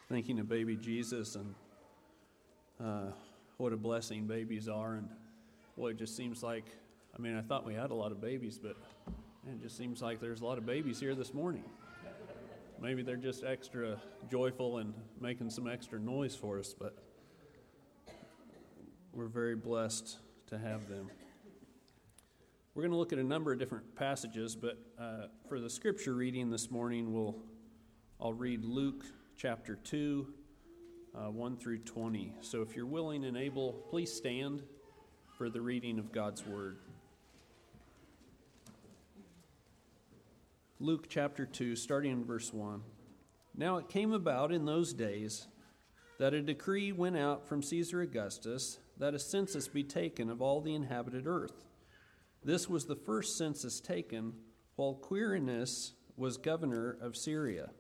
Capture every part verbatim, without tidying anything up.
thinking of baby Jesus and uh, what a blessing babies are, and well, it just seems like, I mean, I thought we had a lot of babies, but it just seems like there's a lot of babies here this morning. Maybe they're just extra joyful and making some extra noise for us, but we're very blessed to have them. We're going to look at a number of different passages, but uh, for the scripture reading this morning, we'll I'll read Luke chapter two, uh, one through twenty. So if you're willing and able, please stand for the reading of God's word. Luke chapter two, starting in verse one. Now it came about in those days that a decree went out from Caesar Augustus that a census be taken of all the inhabited earth. This was the first census taken while Quirinius was governor of Syria.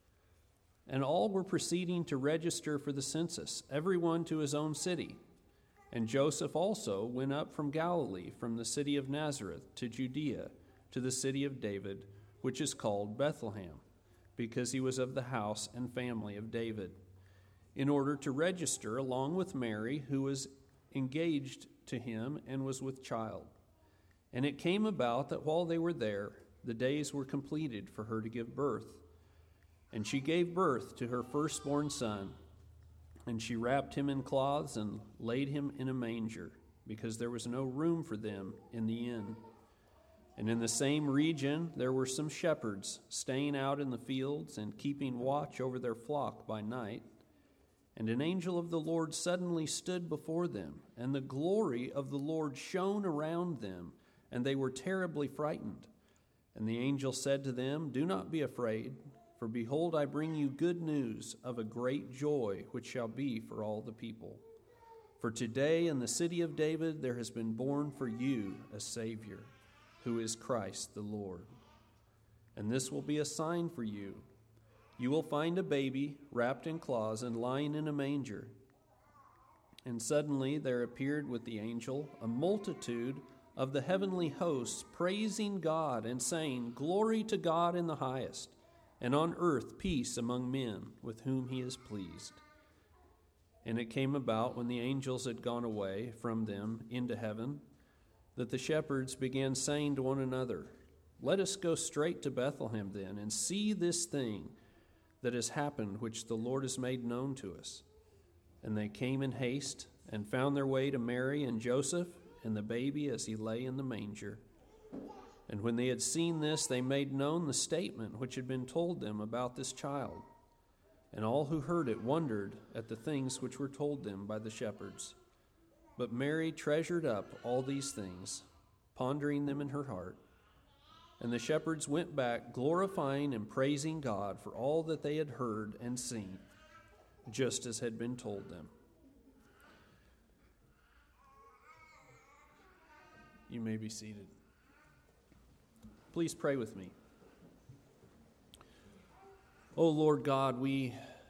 And all were proceeding to register for the census, everyone to his own city. And Joseph also went up from Galilee, from the city of Nazareth to Judea, to the city of David, which is called Bethlehem, because he was of the house and family of David, in order to register along with Mary, who was engaged to him and was with child. And it came about that while they were there, the days were completed for her to give birth. And she gave birth to her firstborn son, and she wrapped him in cloths and laid him in a manger, because there was no room for them in the inn. And in the same region there were some shepherds staying out in the fields and keeping watch over their flock by night. And an angel of the Lord suddenly stood before them, and the glory of the Lord shone around them, and they were terribly frightened. And the angel said to them, "Do not be afraid, for behold, I bring you good news of a great joy, which shall be for all the people. For today in the city of David there has been born for you a Savior, who is Christ the Lord. And this will be a sign for you. You will find a baby wrapped in cloths and lying in a manger." And suddenly there appeared with the angel a multitude of the heavenly hosts, praising God and saying, "Glory to God in the highest, and on earth peace among men with whom he is pleased." And it came about, when the angels had gone away from them into heaven, that the shepherds began saying to one another, "Let us go straight to Bethlehem then, and see this thing that has happened, which the Lord has made known to us." And they came in haste, and found their way to Mary and Joseph, and the baby as he lay in the manger. And when they had seen this, they made known the statement which had been told them about this child. And all who heard it wondered at the things which were told them by the shepherds. But Mary treasured up all these things, pondering them in her heart. And the shepherds went back, glorifying and praising God for all that they had heard and seen, just as had been told them. You may be seated. Please pray with me. Oh Lord God, we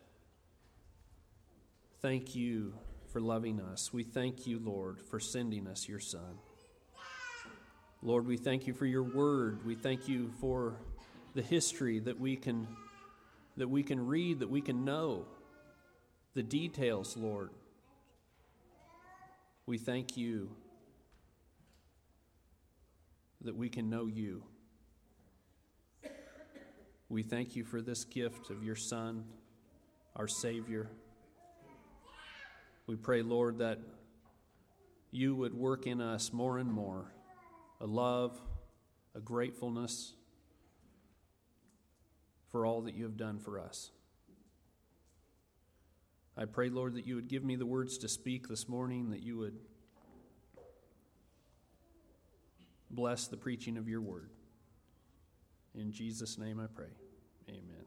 thank you for loving us. We thank you, Lord, for sending us your Son. Lord, we thank you for your word. We thank you for the history that we can that we can read, that we can know, the details, Lord. We thank you that we can know you. We thank you for this gift of your Son, our Savior. We pray, Lord, that you would work in us more and more a love, a gratefulness for all that you have done for us. I pray, Lord, that you would give me the words to speak this morning, that you would bless the preaching of your word. In Jesus' name I pray. Amen.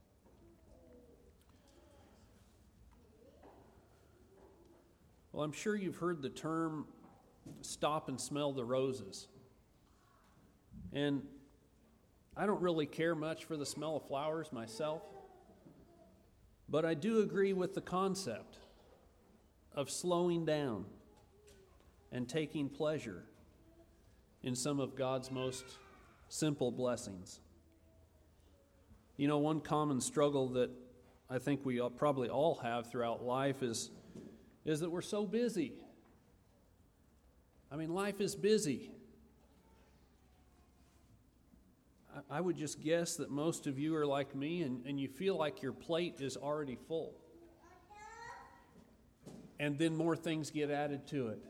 Well, I'm sure you've heard the term "stop and smell the roses." And I don't really care much for the smell of flowers myself, but I do agree with the concept of slowing down and taking pleasure in some of God's most simple blessings. You know, one common struggle that I think we all, probably all have throughout life is, is that we're so busy. I mean, life is busy. I, I would just guess that most of you are like me, and, and you feel like your plate is already full. And then more things get added to it.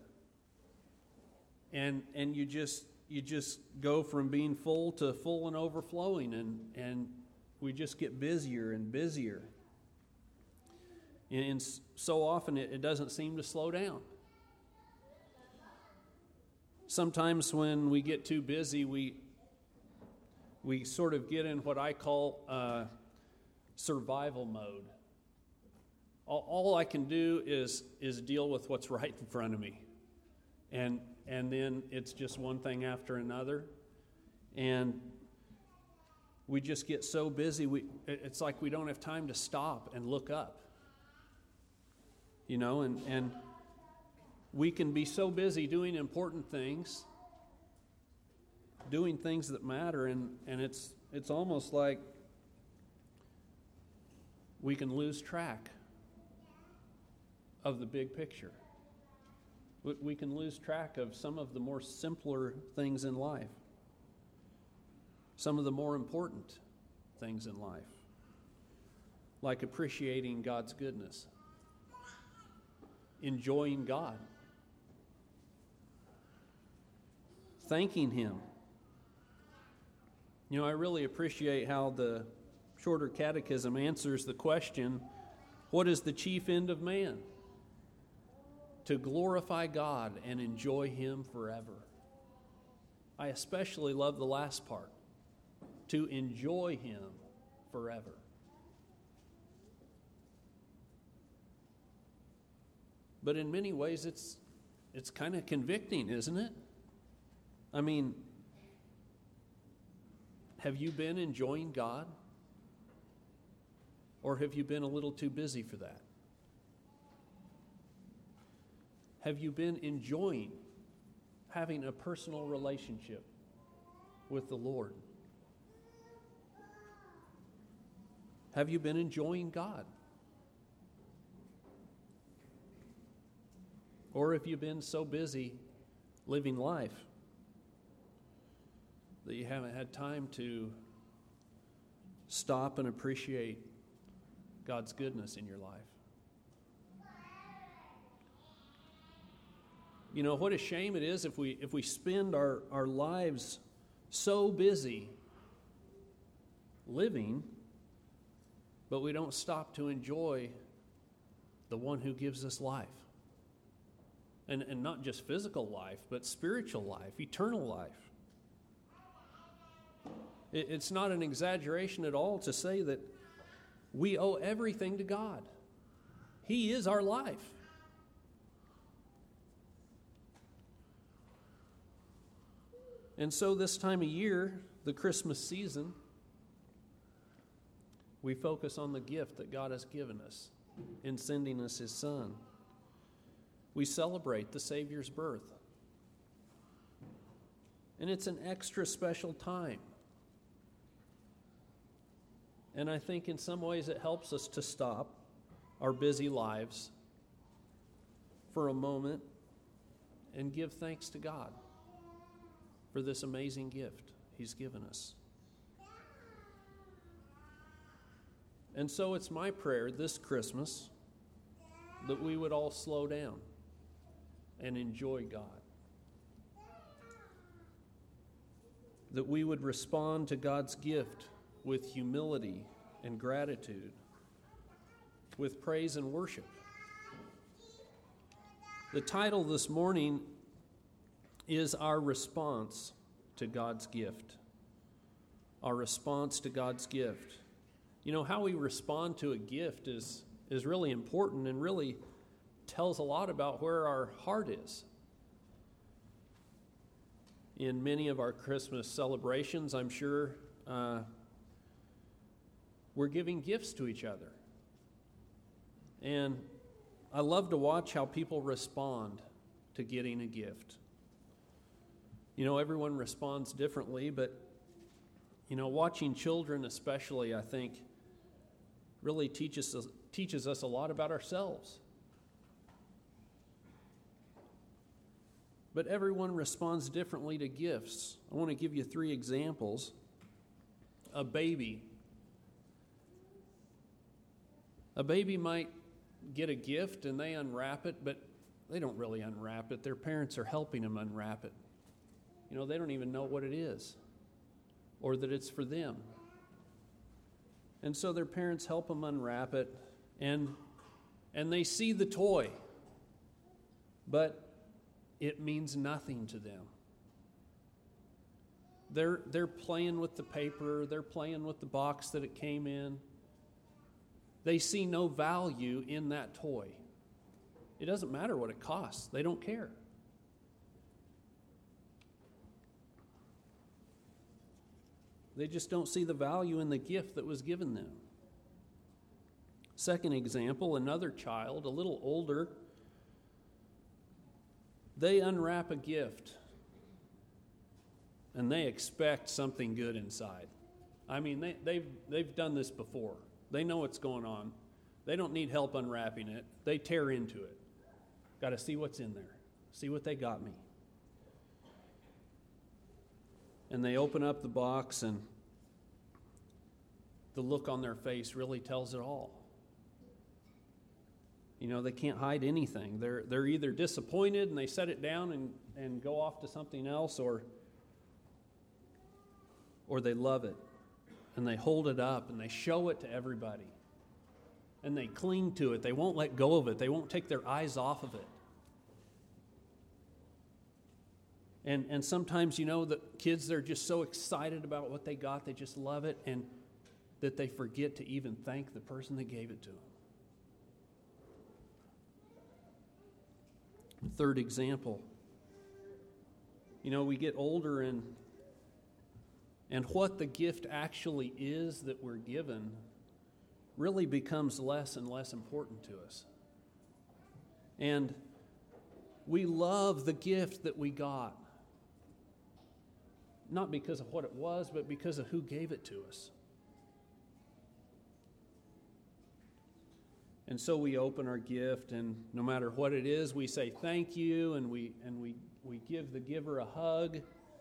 And and you just you just go from being full to full and overflowing, and, and we just get busier and busier. And, and so often it, it doesn't seem to slow down. Sometimes when we get too busy, we we sort of get in what I call uh, survival mode. All, all I can do is is deal with what's right in front of me, and and then it's just one thing after another, and we just get so busy. We it's like we don't have time to stop and look up. You know, and and we can be so busy doing important things, doing things that matter, and, and it's it's almost like we can lose track of the big picture. We, we can lose track of some of the more simpler things in life, some of the more important things in life, like appreciating God's goodness, enjoying God, thanking Him. You know, I really appreciate how the Shorter Catechism answers the question, what is the chief end of man? To glorify God and enjoy Him forever. I especially love the last part, to enjoy Him forever. But in many ways, it's it's kind of convicting, isn't it? I mean, have you been enjoying God? Or have you been a little too busy for that? Have you been enjoying having a personal relationship with the Lord? Have you been enjoying God? Or have you been so busy living life that you haven't had time to stop and appreciate God's goodness in your life? You know, what a shame it is if we if we spend our, our lives so busy living, but we don't stop to enjoy the one who gives us life. And, and not just physical life, but spiritual life, eternal life. It, it's not an exaggeration at all to say that we owe everything to God. He is our life. And so this time of year, the Christmas season, we focus on the gift that God has given us in sending us His Son. We celebrate the Savior's birth. And it's an extra special time. And I think in some ways it helps us to stop our busy lives for a moment and give thanks to God for this amazing gift He's given us. And so it's my prayer this Christmas that we would all slow down and enjoy God. That we would respond to God's gift with humility and gratitude, with praise and worship. The title this morning is Our Response to God's Gift. Our response to God's gift. You know, how we respond to a gift is, is really important and really tells a lot about where our heart is. In many of our Christmas celebrations, I'm sure uh, we're giving gifts to each other. And I love to watch how people respond to getting a gift. You know, everyone responds differently, but, you know, watching children especially, I think, really teaches us, teaches us a lot about ourselves. But everyone responds differently to gifts. I want to give you three examples. A baby. A baby might get a gift and they unwrap it, but they don't really unwrap it. Their parents are helping them unwrap it. You know, they don't even know what it is or that it's for them. And so their parents help them unwrap it, and and they see the toy, but it means nothing to them. They're they're playing with the paper, they're playing with the box that it came in. They see no value in that toy. It doesn't matter what it costs. They don't care. They just don't see the value in the gift that was given them. Second example, another child, a little older, they unwrap a gift and they expect something good inside. I mean, they, they've, they've done this before. They know what's going on. They don't need help unwrapping it. They tear into it. Got to see what's in there. See what they got me. And they open up the box, and the look on their face really tells it all. You know, they can't hide anything. They're they're either disappointed and they set it down and, and go off to something else, or or they love it and they hold it up and they show it to everybody. And they cling to it. They won't let go of it. They won't take their eyes off of it. And and sometimes, you know, the kids, they're just so excited about what they got, they just love it, and that they forget to even thank the person that gave it to them. Third example, you know, we get older, and and what the gift actually is that we're given really becomes less and less important to us. And we love the gift that we got. Not because of what it was, but because of who gave it to us. And so we open our gift, and no matter what it is, we say thank you, and we and we, we give the giver a hug.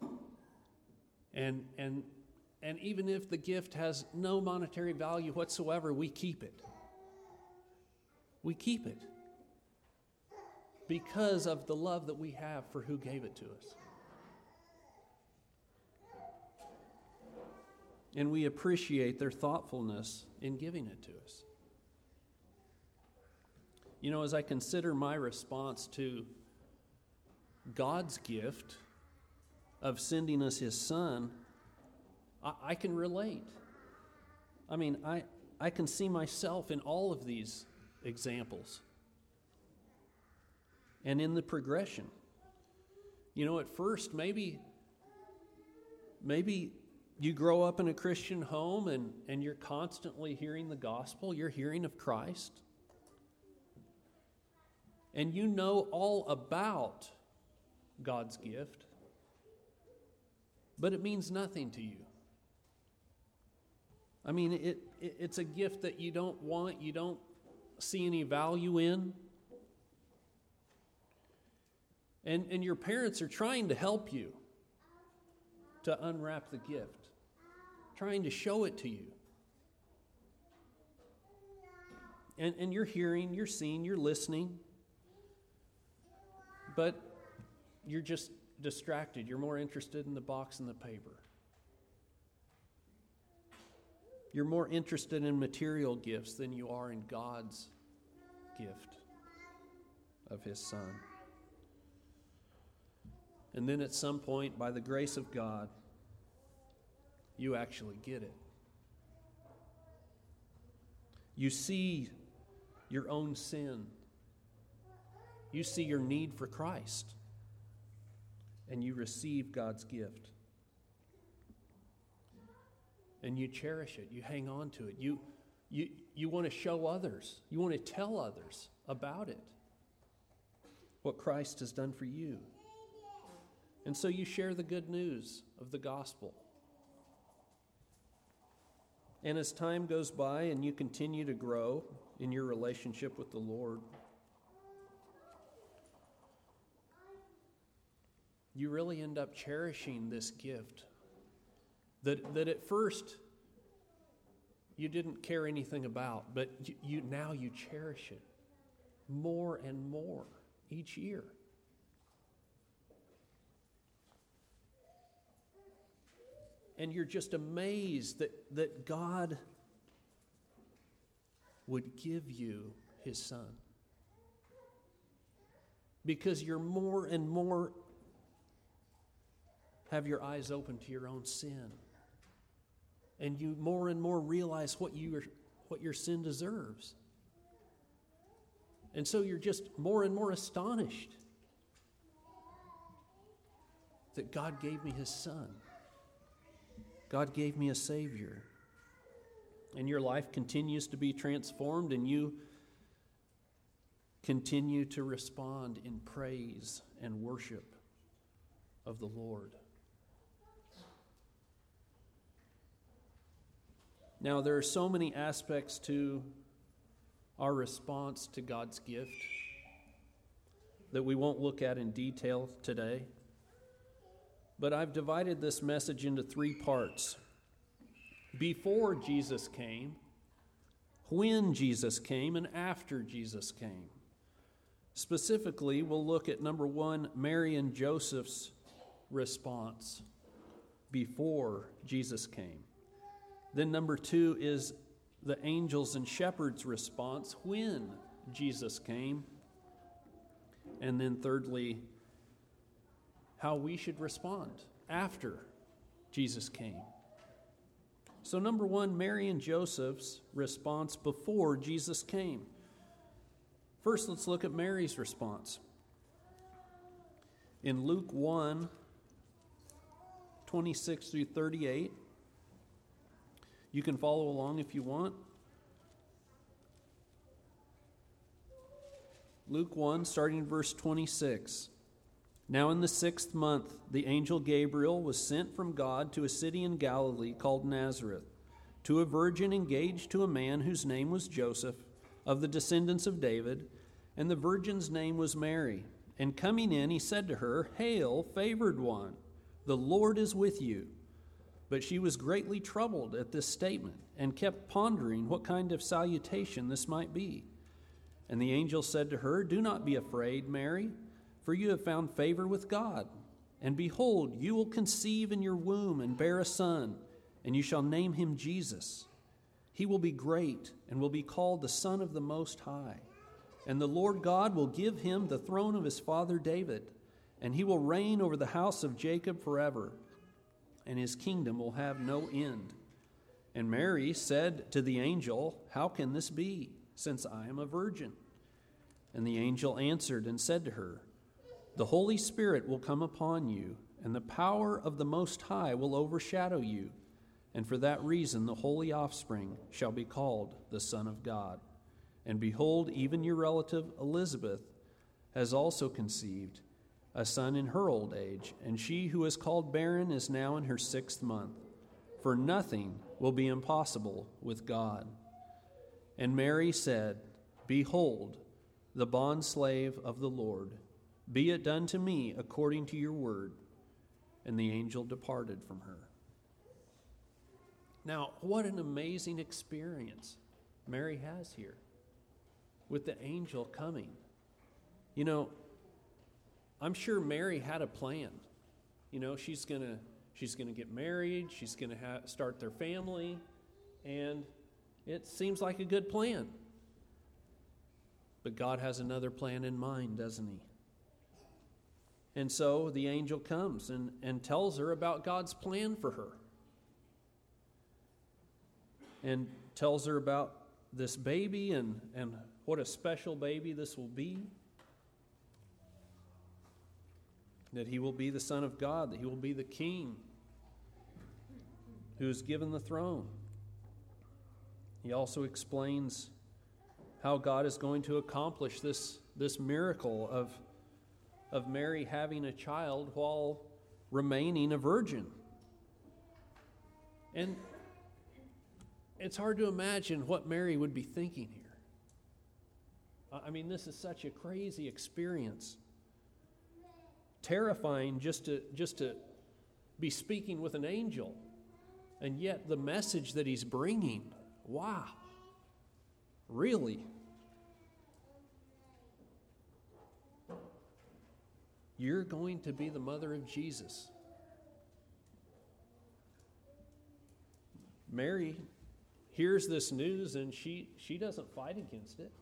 And and and even if the gift has no monetary value whatsoever, we keep it. We keep it because of the love that we have for who gave it to us. And we appreciate their thoughtfulness in giving it to us. You know, as I consider my response to God's gift of sending us His Son, I, I can relate. I mean, I, I can see myself in all of these examples and in the progression. You know, at first, maybe, maybe you grow up in a Christian home and, and you're constantly hearing the gospel. You're hearing of Christ. And you know all about God's gift, but it means nothing to you. I mean, it, it it's a gift that you don't want, you don't see any value in. And, and your parents are trying to help you to unwrap the gift, trying to show it to you. And, and you're hearing, you're seeing, you're listening. But you're just distracted. You're more interested in the box and the paper. You're more interested in material gifts than you are in God's gift of His Son. And then at some point, by the grace of God, you actually get it. You see your own sin. You see your need for Christ, and you receive God's gift. And you cherish it. You hang on to it. You, you, you want to show others. You want to tell others about it, what Christ has done for you. And so you share the good news of the gospel. And as time goes by and you continue to grow in your relationship with the Lord, you really end up cherishing this gift that, that at first you didn't care anything about, but you, you now you cherish it more and more each year. And you're just amazed that, that God would give you his Son. Because you're more and more have your eyes open to your own sin. And you more and more realize what you are, what your sin deserves. And so you're just more and more astonished that God gave me his Son. God gave me a Savior. And your life continues to be transformed, and you continue to respond in praise and worship of the Lord. Now, there are so many aspects to our response to God's gift that we won't look at in detail today. But I've divided this message into three parts. Before Jesus came, when Jesus came, and after Jesus came. Specifically, we'll look at number one, Mary and Joseph's response before Jesus came. Then number two is the angels and shepherds' response when Jesus came. And then thirdly, how we should respond after Jesus came. So number one, Mary and Joseph's response before Jesus came. First, let's look at Mary's response. In Luke one, twenty-six through thirty-eight, you can follow along if you want. Luke one, starting in verse twenty-six. Now in the sixth month, the angel Gabriel was sent from God to a city in Galilee called Nazareth, to a virgin engaged to a man whose name was Joseph, of the descendants of David, and the virgin's name was Mary. And coming in, he said to her, "Hail, favored one, the Lord is with you." But she was greatly troubled at this statement, and kept pondering what kind of salutation this might be. And the angel said to her, "Do not be afraid, Mary, for you have found favor with God. And behold, you will conceive in your womb and bear a son, and you shall name him Jesus. He will be great and will be called the Son of the Most High. And the Lord God will give him the throne of his father David, and he will reign over the house of Jacob forever, and his kingdom will have no end." And Mary said to the angel, "How can this be, since I am a virgin?" And the angel answered and said to her, "The Holy Spirit will come upon you, and the power of the Most High will overshadow you. And for that reason the holy offspring shall be called the Son of God. And behold, even your relative Elizabeth has also conceived a son in her old age, and she who is called barren is now in her sixth month. For nothing will be impossible with God." And Mary said, "Behold, the bondslave of the Lord. Be it done to me according to your word." And the angel departed from her. Now, what an amazing experience Mary has here with the angel coming. You know, I'm sure Mary had a plan. You know, she's gonna she's gonna get married. She's gonna ha- start their family, and it seems like a good plan. But God has another plan in mind, doesn't he? And so the angel comes and, and tells her about God's plan for her. And tells her about this baby and, and what a special baby this will be. That he will be the Son of God, that he will be the King who is given the throne. He also explains how God is going to accomplish this, this miracle of, of Mary having a child while remaining a virgin. And, it's hard to imagine what Mary would be thinking here. I mean, this is such a crazy experience. Terrifying just to just to be speaking with an angel. And yet the message that he's bringing, wow, really? You're going to be the mother of Jesus. Mary hears this news and she, she doesn't fight against it.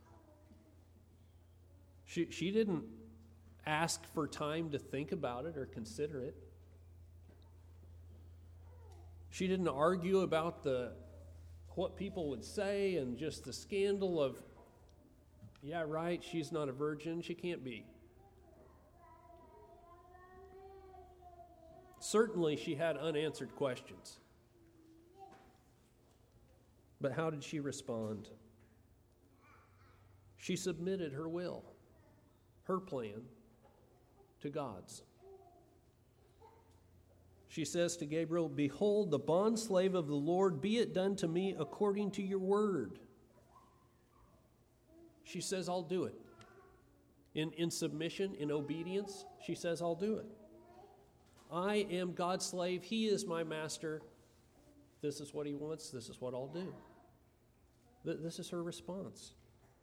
She, she didn't ask for time to think about it or consider it. She didn't argue about the what people would say and just the scandal of, yeah, right, she's not a virgin, she can't be. Certainly she had unanswered questions. But how did she respond? She submitted her will, her plan, to God's. She says to Gabriel, "Behold, the bondslave of the Lord, be it done to me according to your word." She says, I'll do it. In, in submission, in obedience, she says, I'll do it. I am God's slave. He is my master. This is what he wants. This is what I'll do. This is her response.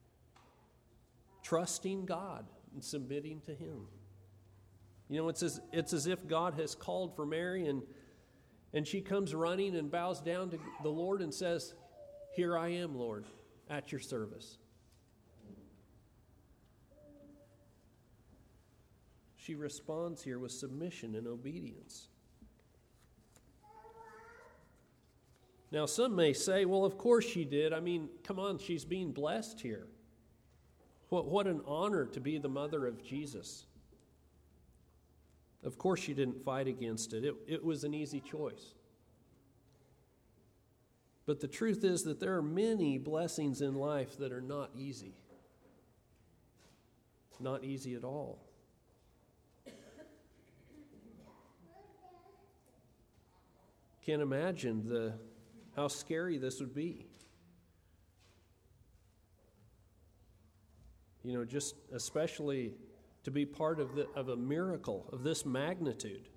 Trusting God and submitting to him. You know, it's as, it's as if God has called for Mary, and, and she comes running and bows down to the Lord and says, "Here I am, Lord, at your service." She responds here with submission and obedience. Now, some may say, well, of course she did. I mean, come on, she's being blessed here. What, what an honor to be the mother of Jesus. Of course she didn't fight against it. It, it was an easy choice. But the truth is that there are many blessings in life that are not easy. Not easy at all. Can't imagine the how scary this would be. You know, just especially to be part of the of a miracle of this magnitude.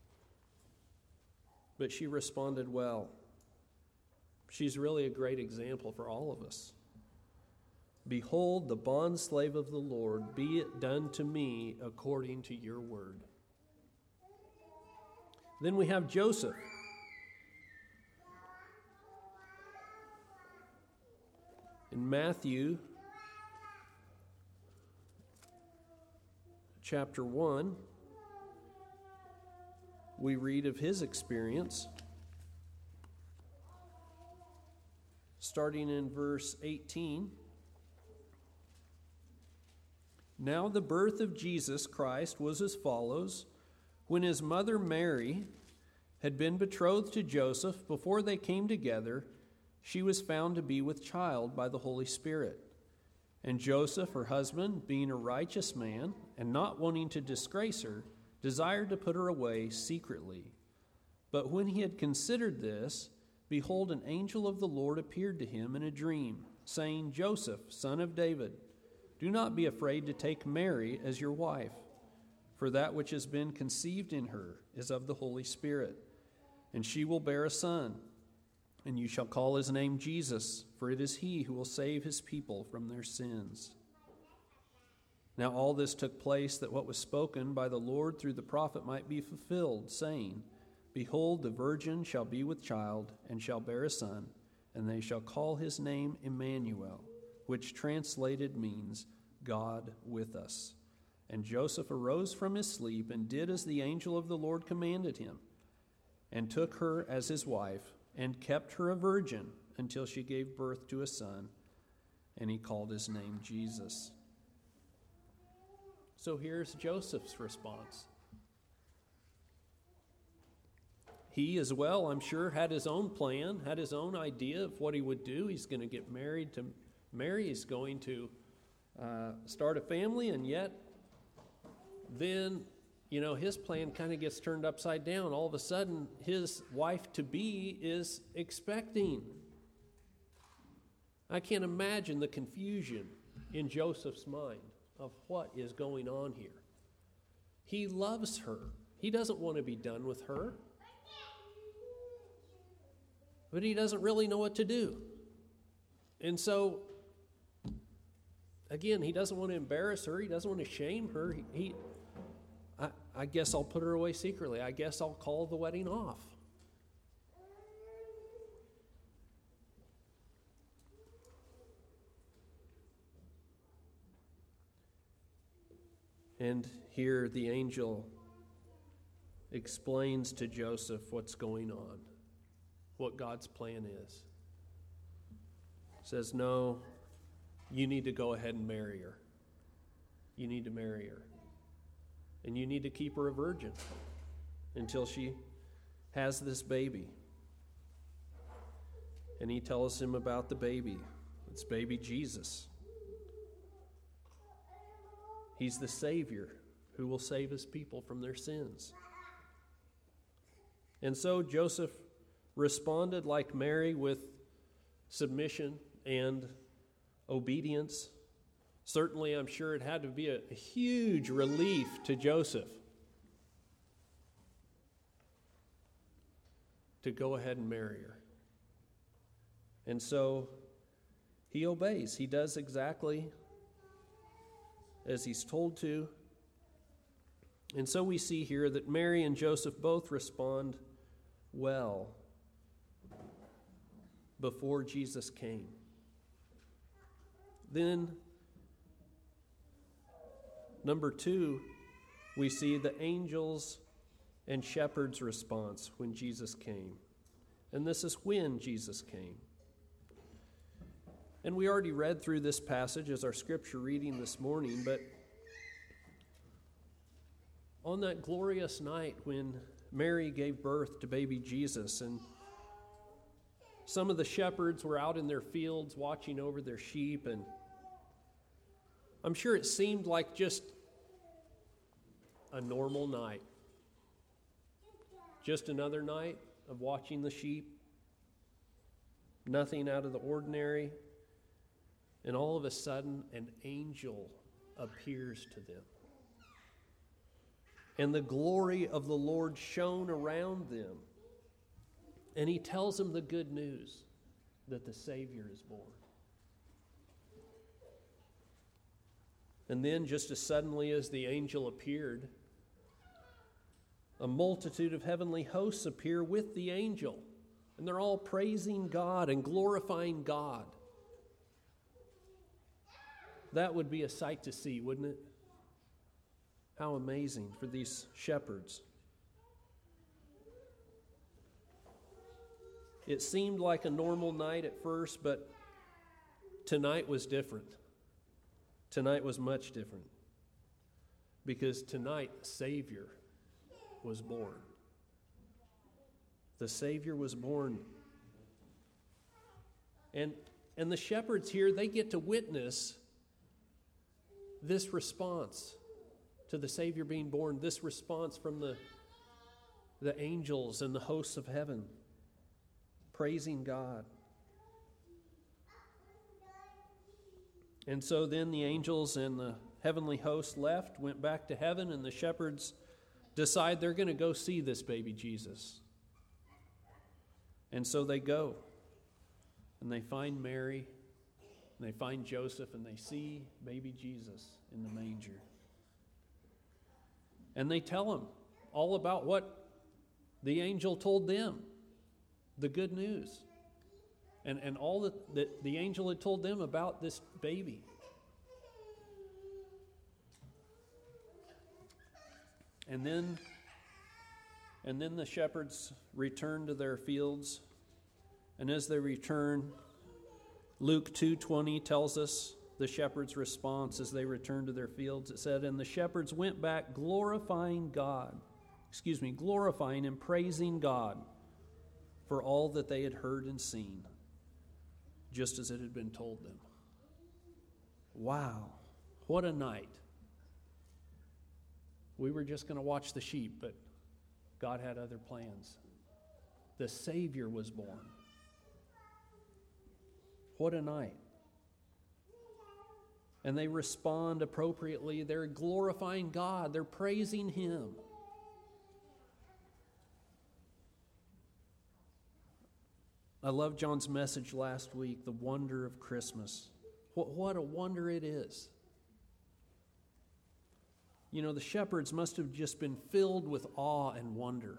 But she responded well. She's really a great example for all of us. "Behold, the bondslave of the Lord, be it done to me according to your word." Then we have Joseph. In Matthew chapter one, we read of his experience, starting in verse eighteen. "Now the birth of Jesus Christ was as follows. When his mother Mary had been betrothed to Joseph, before they came together, she was found to be with child by the Holy Spirit. And Joseph, her husband, being a righteous man, and not wanting to disgrace her, desired to put her away secretly. But when he had considered this, behold, an angel of the Lord appeared to him in a dream, saying, 'Joseph, son of David, do not be afraid to take Mary as your wife, for that which has been conceived in her is of the Holy Spirit. And she will bear a son, and you shall call his name Jesus, for it is he who will save his people from their sins.' Now all this took place that what was spoken by the Lord through the prophet might be fulfilled, saying, 'Behold, the virgin shall be with child, and shall bear a son, and they shall call his name Emmanuel,' which translated means God with us. And Joseph arose from his sleep, and did as the angel of the Lord commanded him, and took her as his wife, and kept her a virgin until she gave birth to a son, and he called his name Jesus." So here's Joseph's response. He as well, I'm sure, had his own plan, had his own idea of what he would do. He's going to get married to Mary. He's going to uh, start a family, and yet then, you know, his plan kind of gets turned upside down. All of a sudden, his wife-to-be is expecting. I can't imagine the confusion in Joseph's mind of what is going on here. He loves her. He doesn't want to be done with her. But he doesn't really know what to do. And so, again, he doesn't want to embarrass her. He doesn't want to shame her. He, he I, I guess I'll put her away secretly. I guess I'll call the wedding off. And here the angel explains to Joseph what's going on, what God's plan is. Says, no, you need to go ahead and marry her. You need to marry her. And you need to keep her a virgin until she has this baby. And he tells him about the baby. It's baby Jesus. He's the Savior who will save his people from their sins. And so Joseph responded like Mary with submission and obedience. Certainly, I'm sure it had to be a, a huge relief to Joseph to go ahead and marry her. And so he obeys. He does exactly as he's told to. And so we see here that Mary and Joseph both respond well before Jesus came. Then, number two, we see the angels and shepherds' response when Jesus came. And this is when Jesus came. And we already read through this passage as our scripture reading this morning, but on that glorious night when Mary gave birth to baby Jesus, and some of the shepherds were out in their fields watching over their sheep, and I'm sure it seemed like just a normal night. Just another night of watching the sheep. Nothing out of the ordinary. And all of a sudden, an angel appears to them. And the glory of the Lord shone around them. And he tells them the good news that the Savior is born. And then, just as suddenly as the angel appeared, a multitude of heavenly hosts appear with the angel. And they're all praising God and glorifying God. That would be a sight to see, wouldn't it? How amazing for these shepherds. It seemed like a normal night at first, but tonight was different. Tonight was much different. Because tonight, the Savior was born. The Savior was born. And, and the shepherds here, they get to witness this response to the Savior being born, this response from the, the angels and the hosts of heaven, praising God. And so then the angels and the heavenly host left, went back to heaven, and the shepherds decide they're going to go see this baby Jesus. And so they go, and they find Mary, and they find Joseph, and they see baby Jesus in the manger. And they tell him all about what the angel told them, the good news, and, and all that, that the angel had told them about this baby. And then, and then the shepherds return to their fields, and as they return, Luke two twenty tells us the shepherds' response as they returned to their fields. It said, and the shepherds went back glorifying God, excuse me, glorifying and praising God for all that they had heard and seen, just as it had been told them. Wow, what a night. We were just going to watch the sheep, but God had other plans. The Savior was born. What a night. And they respond appropriately. They're glorifying God. They're praising Him. I love John's message last week, the wonder of Christmas. What, what a wonder it is. You know, the shepherds must have just been filled with awe and wonder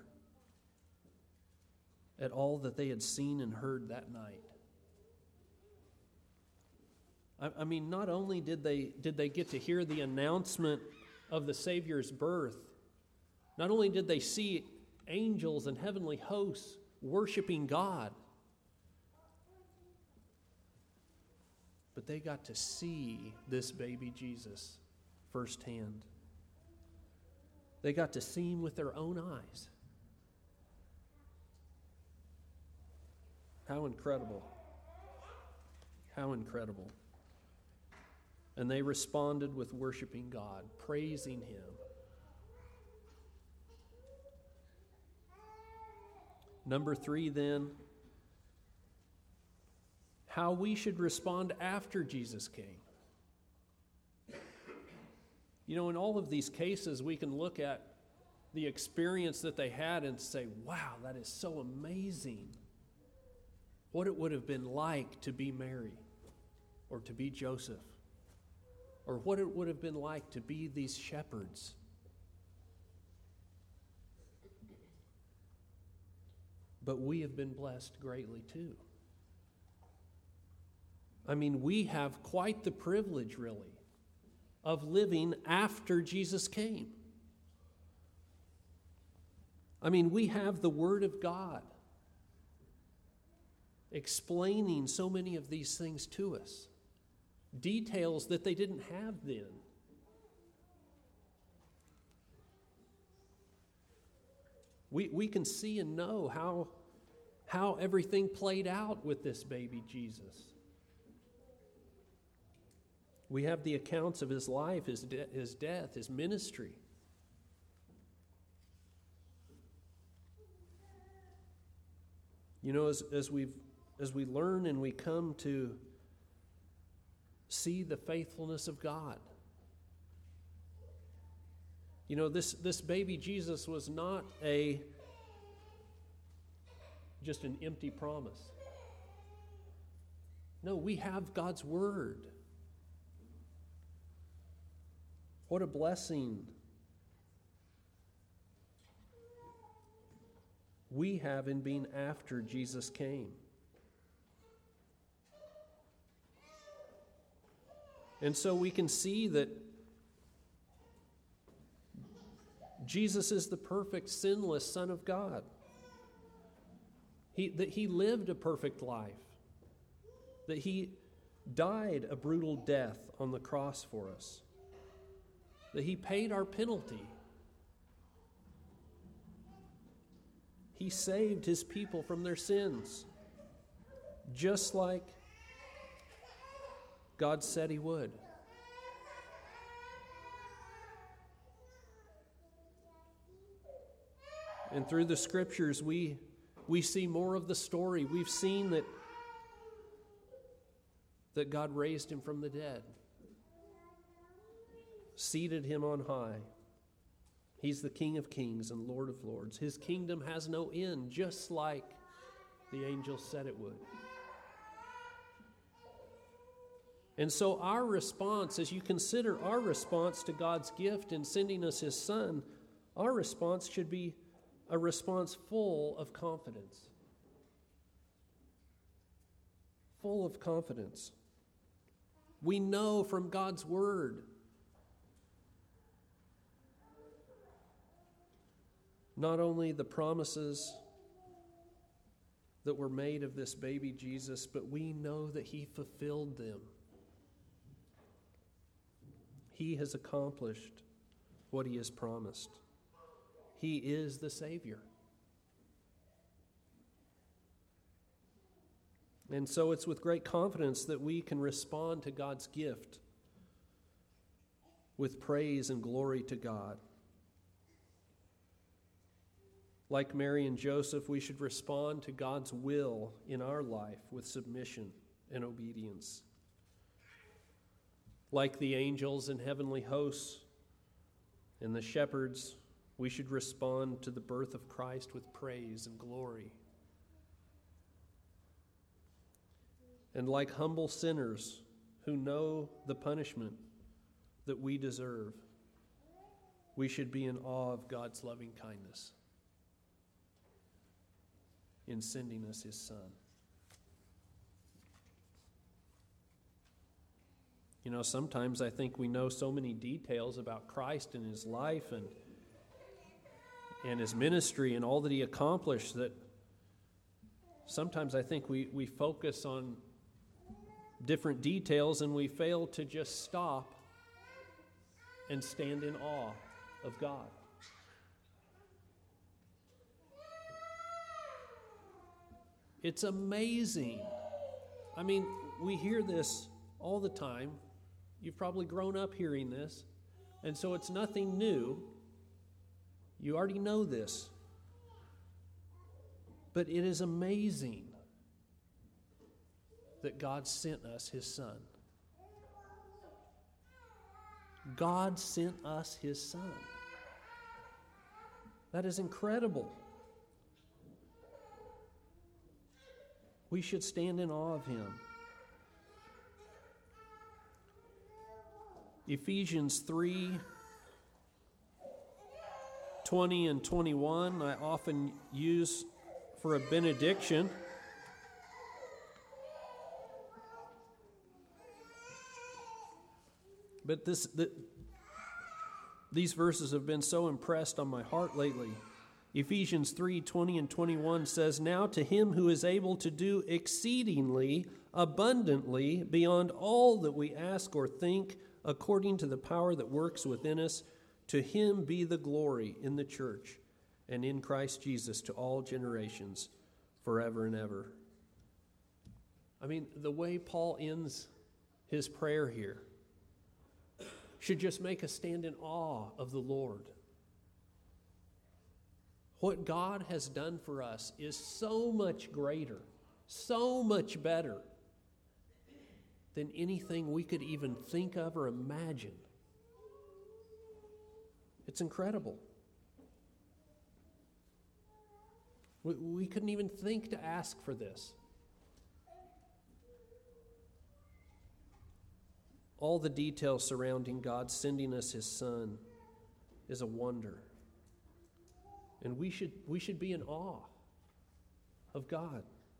at all that they had seen and heard that night. I, I mean, not only did they did they get to hear the announcement of the Savior's birth, not only did they see angels and heavenly hosts worshiping God, but they got to see this baby Jesus firsthand. They got to see Him with their own eyes. How incredible. How incredible. And they responded with worshiping God, praising Him. Number three, then, how we should respond after Jesus came. You know, in all of these cases, we can look at the experience that they had and say, wow, that is so amazing. What it would have been like to be Mary or to be Joseph, or what it would have been like to be these shepherds. But we have been blessed greatly too. I mean, we have quite the privilege, really, of living after Jesus came. I mean, we have the Word of God explaining so many of these things to us. Details that they didn't have then. We, we can see and know how, how everything played out with this baby Jesus. We have the accounts of His life, His, de- his death, His ministry. You know, as, as, we've, as we learn and we come to see the faithfulness of God. You know, this, this baby Jesus was not a just an empty promise. No, we have God's Word. What a blessing we have in being after Jesus came. And so we can see that Jesus is the perfect, sinless Son of God. He, that He lived a perfect life. That He died a brutal death on the cross for us. That He paid our penalty. He saved His people from their sins, just like God said He would. And through the Scriptures, we, we see more of the story. We've seen that, that God raised Him from the dead, seated Him on high. He's the King of kings and Lord of lords. His kingdom has no end, just like the angels said it would. And so our response, as you consider our response to God's gift in sending us His Son, our response should be a response full of confidence. Full of confidence. We know from God's Word not only the promises that were made of this baby Jesus, but we know that He fulfilled them. He has accomplished what He has promised. He is the Savior. And so it's with great confidence that we can respond to God's gift with praise and glory to God. Like Mary and Joseph, we should respond to God's will in our life with submission and obedience. Like the angels and heavenly hosts and the shepherds, we should respond to the birth of Christ with praise and glory. And like humble sinners who know the punishment that we deserve, we should be in awe of God's loving kindness in sending us His Son. You know, sometimes I think we know so many details about Christ and His life and, and His ministry and all that He accomplished that sometimes I think we, we focus on different details and we fail to just stop and stand in awe of God. It's amazing. I mean, we hear this all the time. You've probably grown up hearing this, and so it's nothing new. You already know this. But it is amazing that God sent us His Son. God sent us His Son. That is incredible. We should stand in awe of Him. Ephesians three, twenty and twenty-one, I often use for a benediction. But this, the, these verses have been so impressed on my heart lately. Ephesians three, twenty and twenty-one says, "Now to Him who is able to do exceedingly abundantly beyond all that we ask or think, according to the power that works within us, to Him be the glory in the church and in Christ Jesus to all generations, forever and ever." I mean, the way Paul ends his prayer here should just make us stand in awe of the Lord. What God has done for us is so much greater, so much better than anything we could even think of or imagine. It's incredible. We, we couldn't even think to ask for this. All the details surrounding God sending us His Son is a wonder. And we should, we should be in awe of God.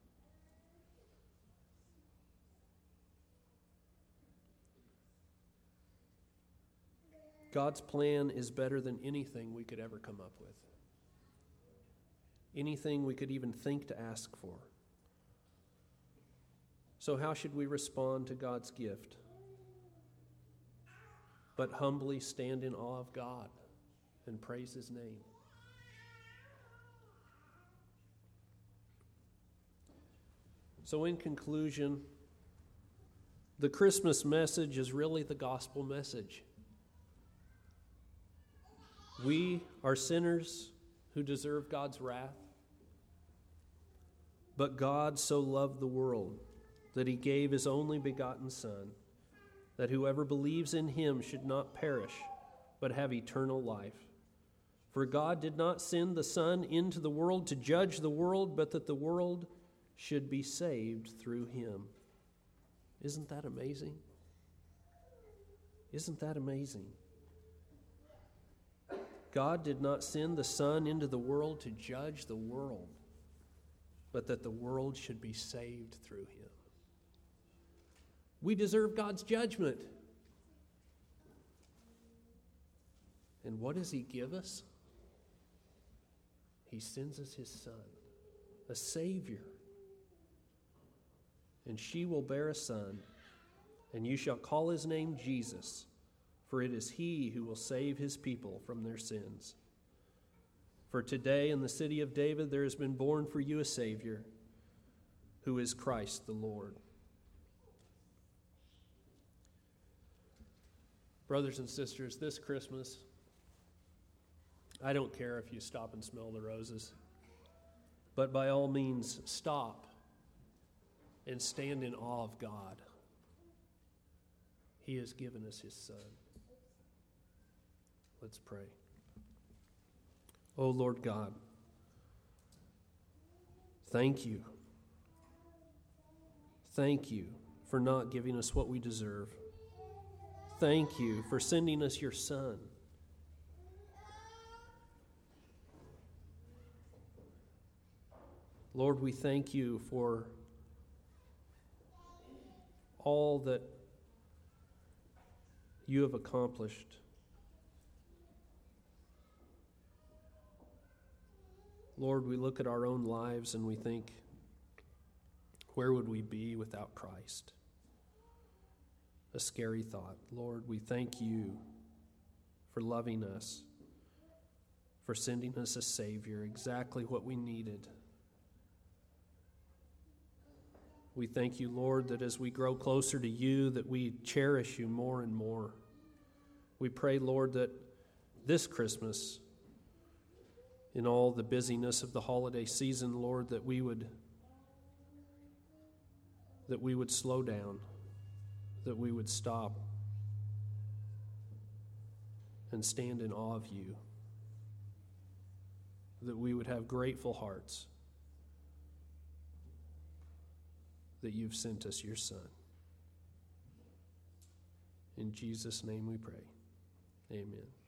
God's plan is better than anything we could ever come up with. Anything we could even think to ask for. So how should we respond to God's gift? But humbly stand in awe of God and praise His name. So in conclusion, the Christmas message is really the gospel message. We are sinners who deserve God's wrath, but God so loved the world that He gave His only begotten Son, that whoever believes in Him should not perish, but have eternal life. For God did not send the Son into the world to judge the world, but that the world should be saved through Him. Isn't that amazing? Isn't that amazing? God did not send the Son into the world to judge the world, but that the world should be saved through Him. We deserve God's judgment. And what does He give us? He sends us His Son, a Savior. And she will bear a son, and you shall call his name Jesus, for it is He who will save His people from their sins. For today in the city of David there has been born for you a Savior, who is Christ the Lord. Brothers and sisters, this Christmas, I don't care if you stop and smell the roses, but by all means stop and stand in awe of God. He has given us his Son. Let's pray. Oh Lord God, thank you. Thank you for not giving us what we deserve. Thank you for sending us your Son. Lord, we thank you for all that you have accomplished. Lord, we look at our own lives and we think, where would we be without Christ? A scary thought. Lord, we thank you for loving us, for sending us a Savior, exactly what we needed. We thank you, Lord, that as we grow closer to you, that we cherish you more and more. We pray, Lord, that this Christmas, in all the busyness of the holiday season, Lord, that we would that we would slow down, that we would stop and stand in awe of you, that we would have grateful hearts that you've sent us your Son. In Jesus' name we pray. Amen.